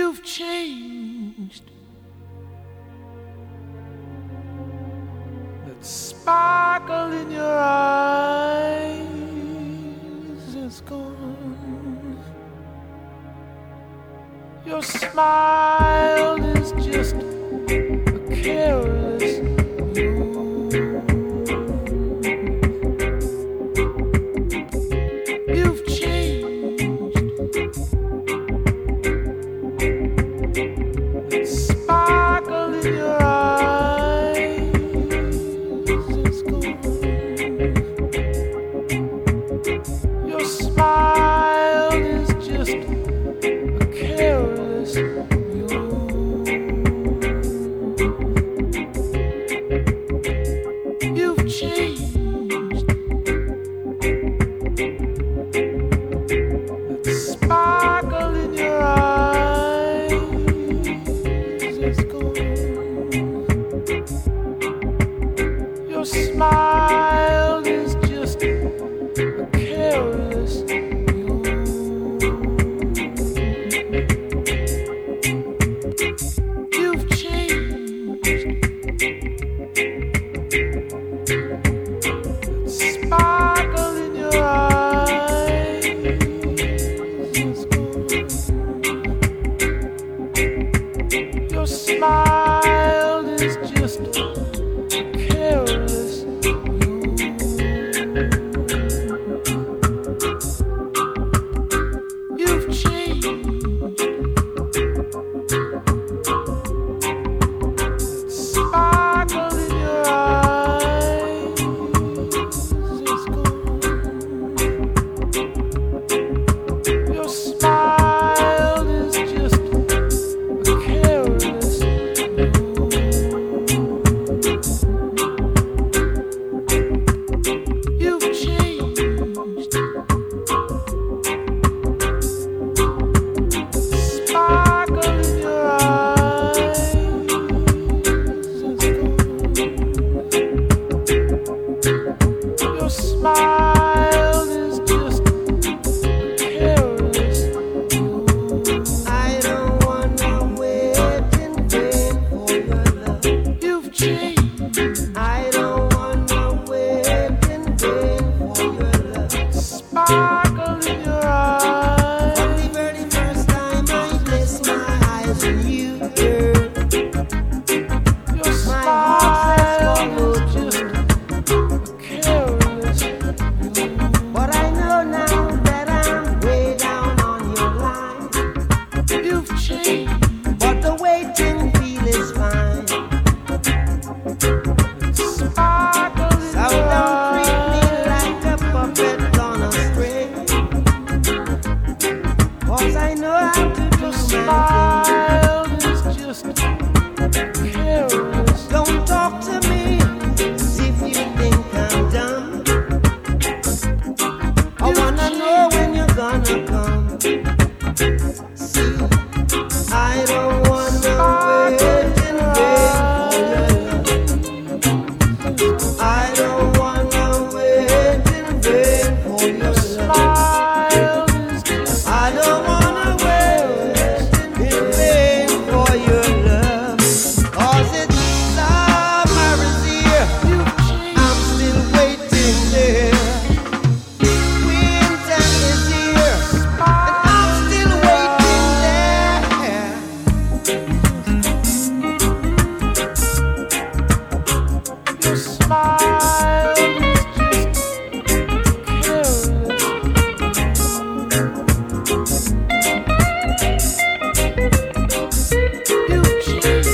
You've changed. That sparkle in your eyes is gone. Your smile is just a careless mood. You've changed. That sparkle in your eyes is gone. Your smile is just a careless mood. You've changed. That sparkle in your eyes is gone. Your smile is just a careless mood. You've changed. That sparkle in your eyes is gone. Your smile is just a careless mood. You've changed. That sparkle in your eyes is gone. Your smile is just a careless mood. You've changed. Sparkle in your eyes is gone. Your smile is just a careless mood. I don't wanna wait in vain for your love. You've changed. I don't wanna wait in vain for your love. Sparkle in your eyes. From the very first time I placed my eyes on you, girl, Your my heart says smile follow is just a careless mood. But I know now that I'm way down on your line. You've changed. But the waiting feel is fine. Sparkle in So your don't treat me eyes. like a puppet on a string. 'Cause I know how to do Your my smile is just careless. thing. Don't talk to me as if you think I'm dumb. I wanna know when you're gonna come. See, I don't wanna wait in vain for your love. I don't wanna wait in vain for your love. Smile is just I don't wanna wait in vain for your love. 'Cause it's summer is here. you've changed. I'm still waiting there. Winter is here. And I'm still waiting there. Your smile is just careless. You've changed.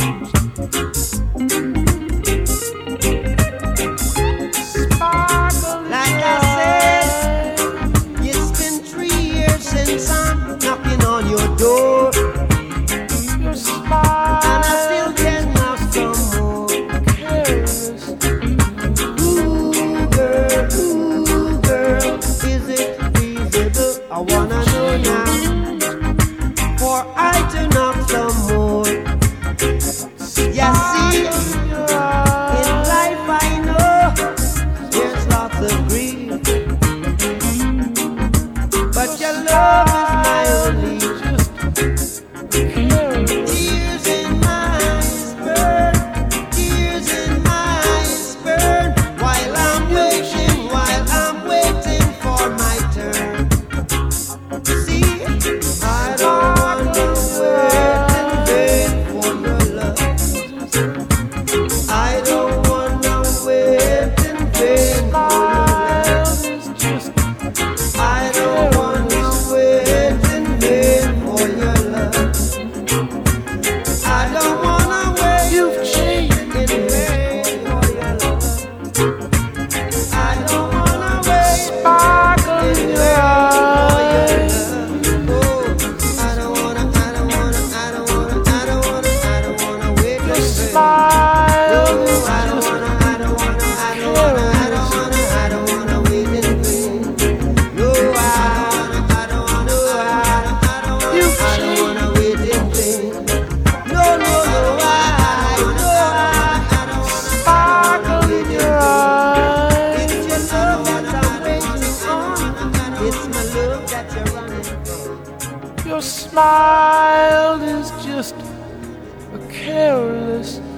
Sparkle in Like your I said, eyes. it's been 3 years since I'm knocking on your door. Your smile And I still can knock some more. careless. Ooh, girl, is it feasible? I wanna know now. For I to knock some more. Yeah, see, In your eyes. in life I know there's lots of grief. But your love is my only. Just my love that you're running from. Your smile is just a careless